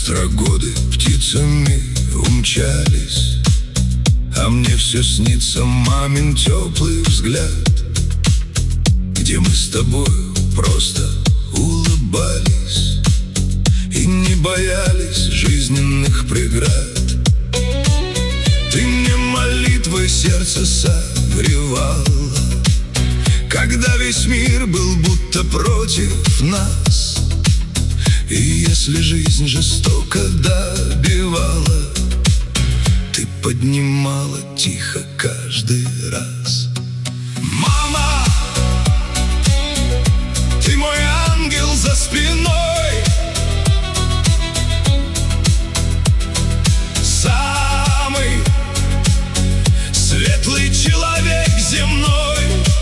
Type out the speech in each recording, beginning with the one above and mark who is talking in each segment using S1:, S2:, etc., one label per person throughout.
S1: Быстро годы птицами умчались, а мне все снится мамин теплый взгляд, где мы с тобою просто улыбались и не боялись жизненных преград. Ты мне молитвой сердце согревала, когда весь мир был будто против нас. И если жизнь жестоко добивала, ты поднимала тихо каждый раз. Мама, ты мой ангел за спиной, самый светлый человек земной.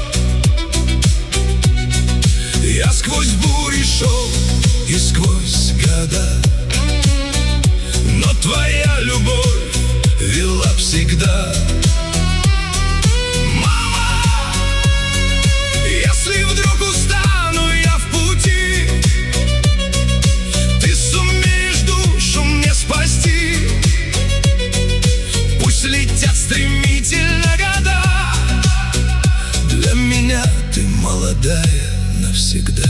S1: Я сквозь бури шел и сквозь года, но твоя любовь вела всегда. Мама, если вдруг устану я в пути, ты сумеешь душу мне спасти. Пусть летят стремительно года, для меня ты молодая навсегда.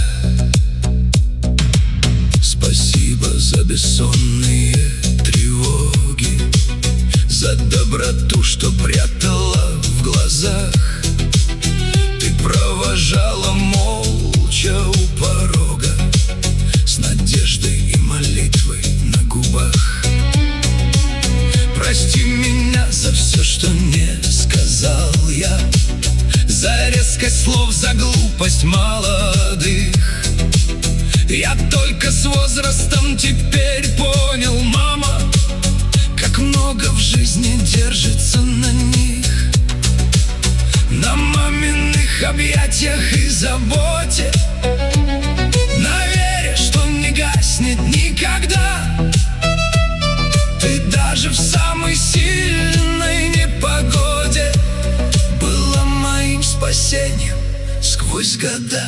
S1: Спасибо за бессонные тревоги, за доброту, что прятала в глазах. Ты провожала молча у порога, с надеждой и молитвой на губах. Прости меня за все, что не сказал я, за резкость слов, за глупость молодых. Я только с возрастом теперь понял, мама, как много в жизни держится на них, на маминых объятиях и заботе, на вере, что не гаснет никогда. Ты даже в самой сильной непогоде была моим спасением сквозь года.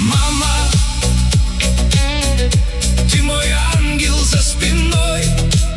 S1: Мама, ты мой ангел за спиной,